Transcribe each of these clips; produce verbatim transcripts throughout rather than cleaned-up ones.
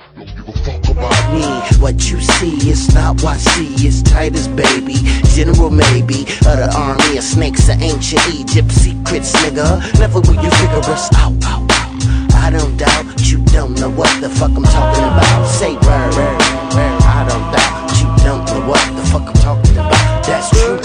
Don't give a fuck about me. What you see is not what I see. It's Titus, baby. General maybe of the army of snakes of ancient Egypt. Secrets, nigga. Never will you figure us out, out, out. I don't doubt you don't know what the fuck I'm talking about. Say word, word, word. I don't doubt you don't know what the fuck I'm talking about. That's true.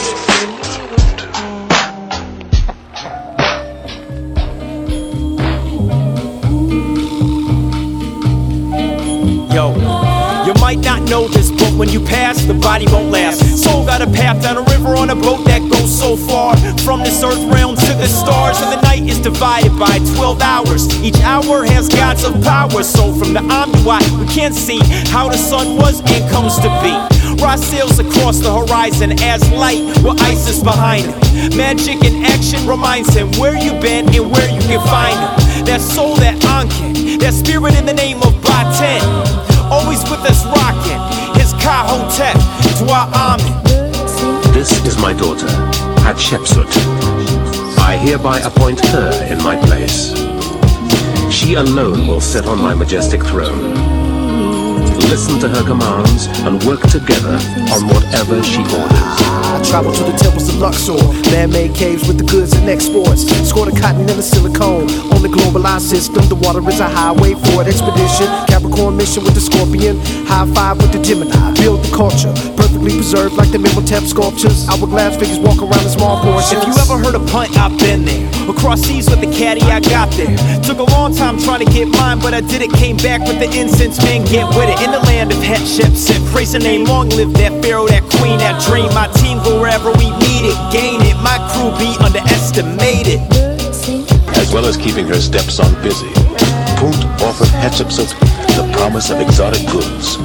Yo, you might not know this, but when you pass, the body won't last. Soul got a path down a river on a boat that goes so far, from this earth realm to the stars, and the night is divided by twelve hours. Each hour has gods of power, so from the Omni-Watt we can't see how the sun was and comes to be. Ra sails across the horizon as light with Isis behind him. Magic in action reminds him where you've been and where you can find him. That soul, that Ankin, that spirit in the name of Baten, always with us rocking his Ka-Hotep, Dwa Amen. This is my daughter, Hatshepsut. I hereby appoint her in my place. She alone will sit on my majestic throne. Listen to her commands and work together on whatever she orders. I travel to the temples of Luxor, man-made caves with the goods and exports. Score the cotton and the silicone on the globalized system. The water is a highway for an expedition. Capricorn mission with the Scorpion, high five with the Gemini. Build the culture, perfectly preserved like the Imhotep sculptures. Hourglass figures walk around in small portions. If you ever heard a punt, I've been there. Across seas with the caddy, I got there. Took a long time trying to get mine, but I did it. Came back with the incense, man, get with it. In the land of Hatshepsut, praise the name, long live that pharaoh, that queen, that dream. My team go wherever we need it, gain it. My crew be underestimated. As well as keeping her stepson busy, Punt offered Hatshepsut the promise of exotic goods.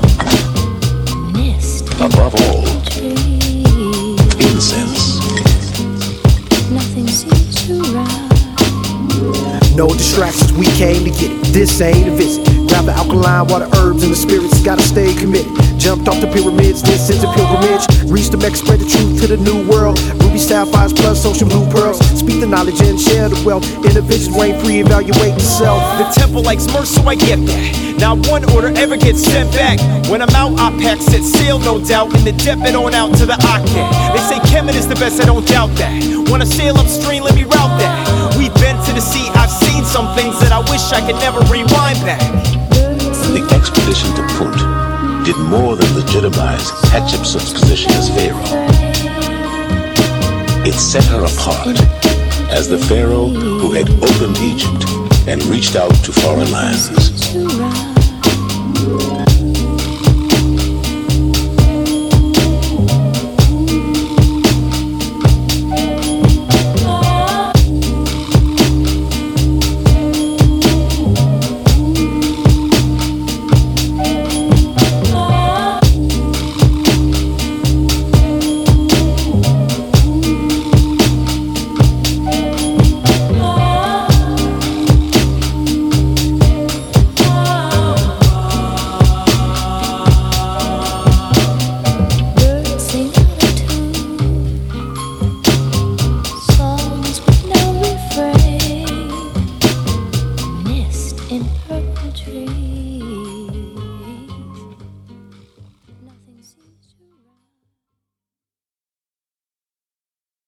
Above all, incense. No distractions, we came to get it. This ain't a visit. Grab the alkaline water, herbs, and the spirits. Gotta stay committed. Jumped off the pyramids, this is a pilgrimage. Reached the Mecca, spread the truth to the new world. Ruby sapphires plus ocean blue pearls. Speak the knowledge and share the wealth. Individuals reign free, evaluate yourself. The temple likes merch, so I get that. Not one order ever gets sent back. When I'm out, I pack set sail, no doubt. In the depth and on out to the Aken. They say Kemet is the best, I don't doubt that. Wanna sail upstream, let me route that. We've been to the sea, I've seen some things that I wish I could never rewind back. The expedition to Punt did more than legitimize Hatshepsut's position as pharaoh. It set her apart as the pharaoh who had opened Egypt and reached out to foreign lands.